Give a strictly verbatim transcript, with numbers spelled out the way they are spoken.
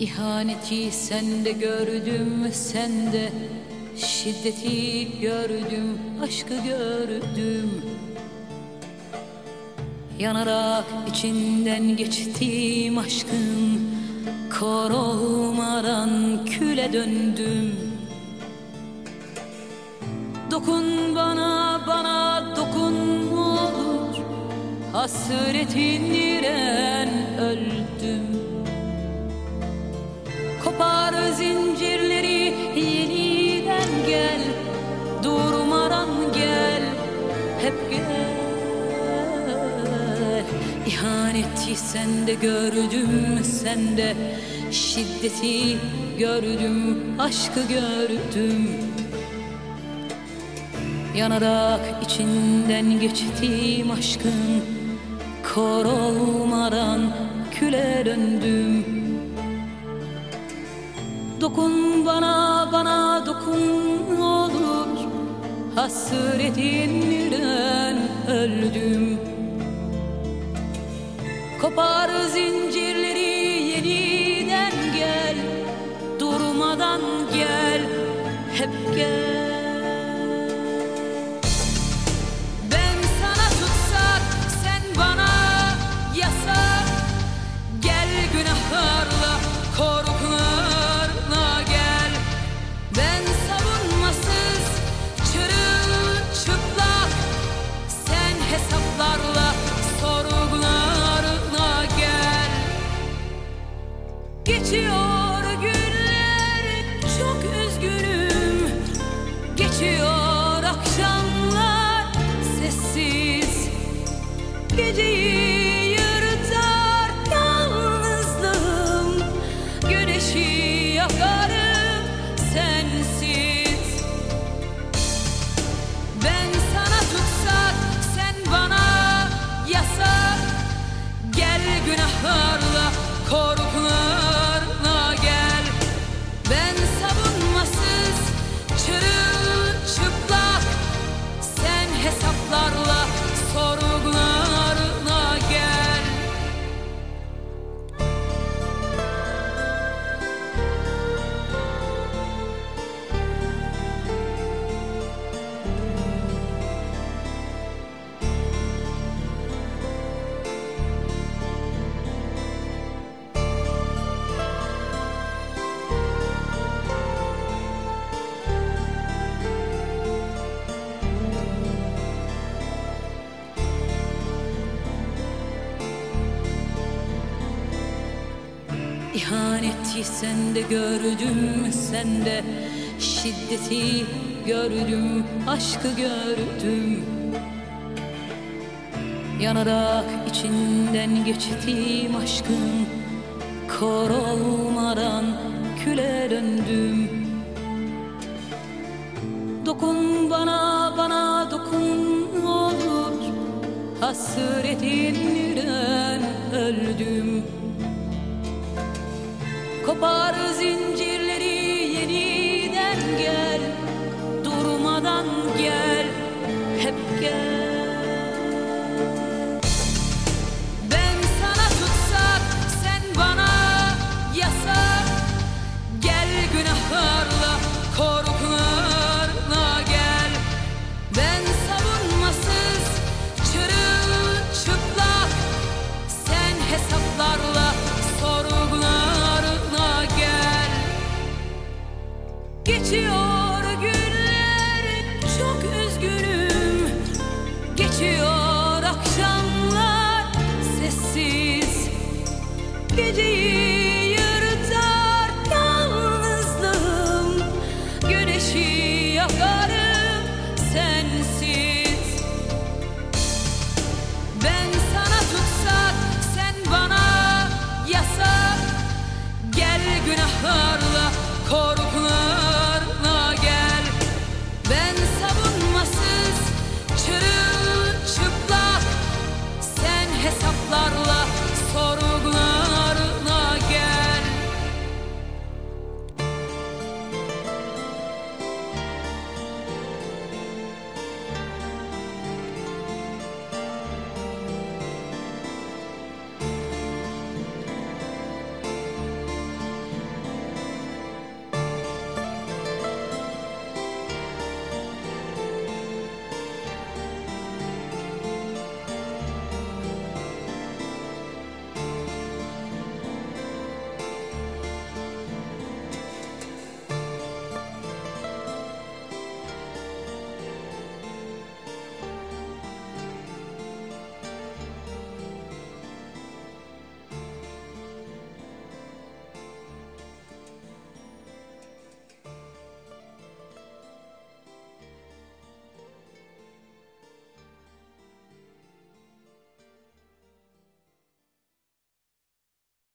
İhaneti sende gördüm, sende şiddeti gördüm, aşkı gördüm. Yanarak içinden geçtim aşkın, kor olmadan küle döndüm. Dokun bana, bana dokun olur, hasretinle öldüm. Kopar zincirleri yeniden gel, durmadan gel, hep gel. İhaneti sende gördüm, sende şiddeti gördüm, aşkı gördüm. Yanarak içinden geçtim aşkın, kor olmadan küle döndüm. Dokun bana, bana dokun olur, hasretinle öldüm. Kopar zincirleri yeniden gel, durmadan gel, hep gel. Ben sana tutsak, sen bana yasak. Gel günahlarla, korkularla gel. Ben savunmasız, çırılçıplak, sen hesaplarla, sorgularla gel. Geçiyor günler, çok üzgünüm. Geçiyor akşamlar, sessiz. Geceyi yırtar yalnızlığım, güneşi yakarım sensiz. Ben sana tutsak, sen bana yasak. Gel günahlarla, korkularla gel. Ben savunmasız, çırılçıplak, sen hesaplarla, sorgularla gel. İhaneti sende gördüm, sende şiddeti gördüm, aşkı gördüm. Yanarak içinden geçtim aşkın, kor olmadan küle döndüm. Dokun bana, bana dokun olur, hasretinle öldüm. Kopar zincirleri yeniden gel, durmadan gel, hep gel. Ben sana tutsak, sen bana yasak. Gel günahlarla, korkularla gel. Ben savunmasız, çırılçıplak, sen hesaplarla, sorgularla gel. Geçiyor